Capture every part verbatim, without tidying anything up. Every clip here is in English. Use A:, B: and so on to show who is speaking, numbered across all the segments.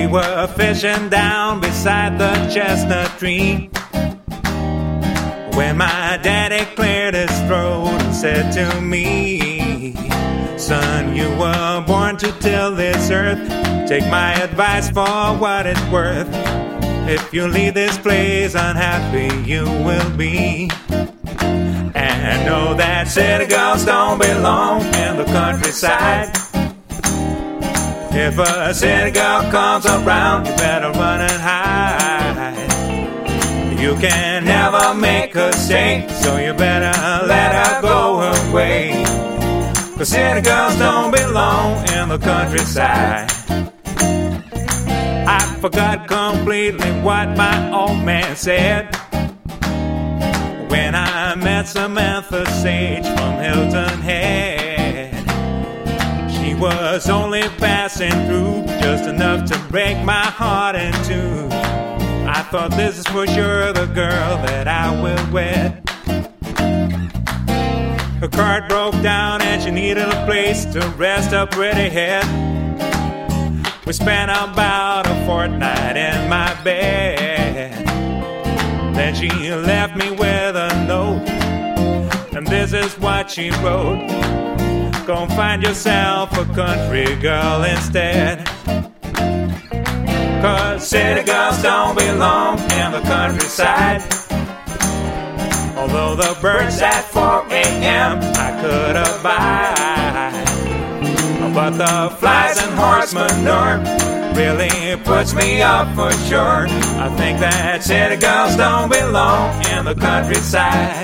A: were fishing down beside the chestnut tree when my daddy cleared his throat and said to me, son, you were born to till this earth. Take my advice for what it's worth. If you leave this place unhappy, you will be. And know that city girls don't belong in the countryside. If a city girl comes around, you better run and hide. You can never make her stay, so you better let her go away. 'Cause city girls don't belong in the countryside. I forgot completely what my old man said when I met Samantha Sage from Hilton Head. She was only passing through, just enough to break my heart in two. I thought this is for sure the girl that I will wed. Her cart broke down and she needed a place to rest her pretty head. We spent about a fortnight in my bed. Then she left me with a note, and this is what she wrote. Go find yourself a country girl instead. 'Cause city girls don't belong in the countryside. Although the birds at four a.m. I could abide, but the flies and horse manure really puts me up for sure. I think that city girls don't belong in the countryside.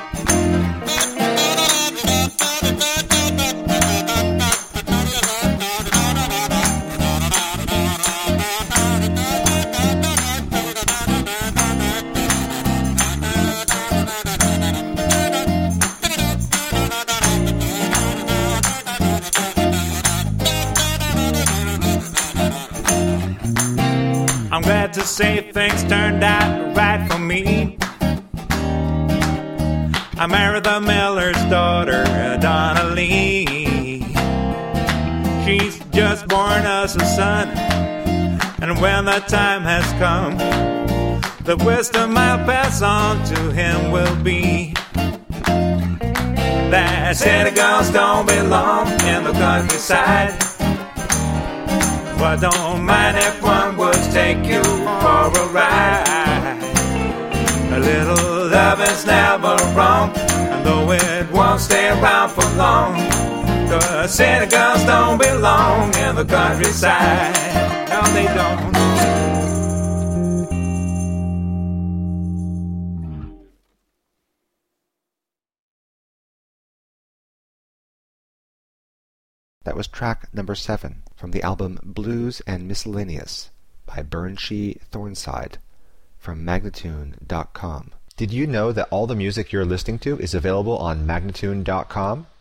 A: I'm glad to say things turned out right for me. I married the miller's daughter, Donna Lee. She's just born us a son, and when the time has come, the wisdom I'll pass on to him will be that city girls don't belong in the countryside. But don't mind if one would take you for a ride. A little love is never wrong, and though it won't stay around for long, 'cause city girls don't belong in the countryside. No, they don't.
B: That was track number seven from the album Blues and Miscellaneous by Burnshee Thornside from Magnatune dot com. Did you know that all the music you're listening to is available on Magnatune dot com?